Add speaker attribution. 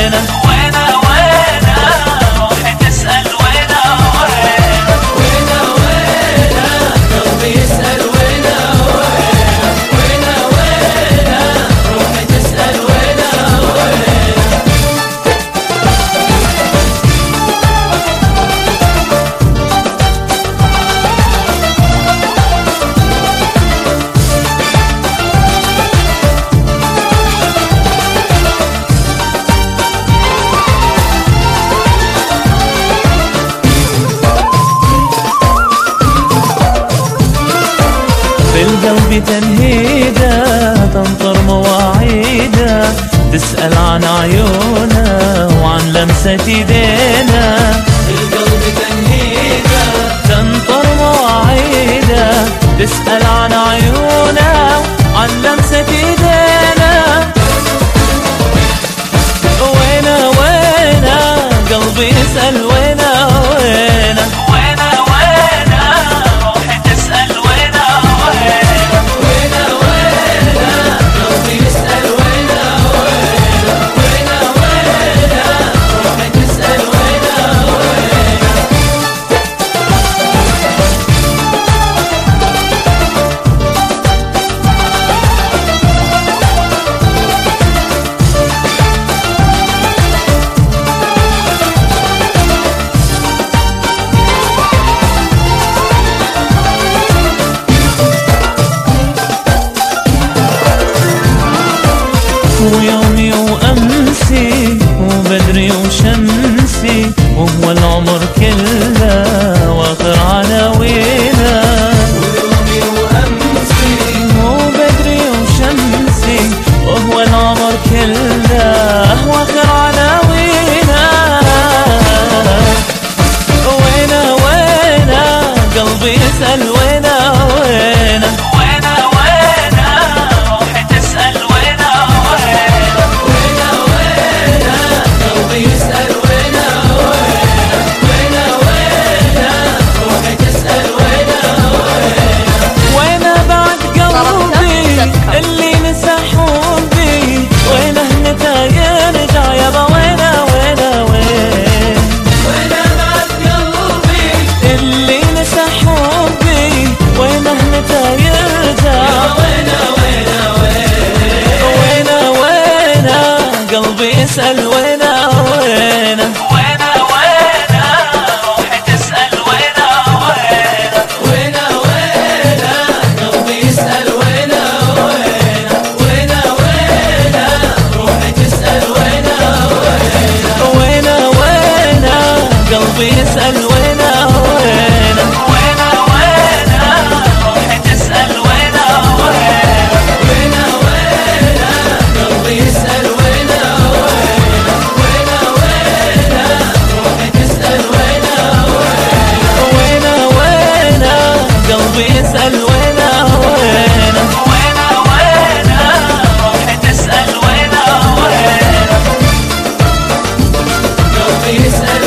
Speaker 1: وينه وينه وينه روحي تسأل وينه وينه وينه وينه قلبي يسأل وينه وينه وينه وينه روحي تسأل وينه وينه. في القلب تنهيده تنطر مواعيده تسأل عن عيونه وعن لمسة ايدينا. في القلب تنهيده تنطر مواعيده تسأل عن عيونه وعن لمسة ايدينا. وينه وينه قلبي يسأل وينه وينه وينه وينه روحي تسأل وينه وينه وينه وينه قلبي يسأل وينه وينه وينه وينه روحي تسأل وينه وينه. ويومي وأمسي وبدري وشمسي وهو العمر كله واخر عناوينه. ويومي وأمسي وبدري وشمسي وهو العمر كله واخر عناوينه. وينه وينه قلبي يسأل وينه وينه وينه وينه روحي تسأل وينه وينه وينه وينه قلبي يسأل وينه وينه وينه وينه روحي تسأل وينه وينه. وينه بعد قلبي اللي نسى حبي وينه متى يرجع يابا وينه وينه وينه. وينه بعد قلبي اللي نسى حبي وينه متى يرجع وينه وينه وينه وينه وينه قلبي يسأل وينه وينه وينه وينه روحي تسأل وينه وينه وينه وينه قلبي يسأل وينه وينه وينه وينه روحي تسأل وينه وينه وينه وينه قلبي يسأل وينه وينه وينه وينه روحي تسأل وينه وينه وينه وينه قلبي يسأل وينه وينه وينه وينه روحي تسأل وينه وينه وينه وينه قلبي يسأل وينه وينه وينه وينه روحي تسأل وينه وينه قلبي يسأل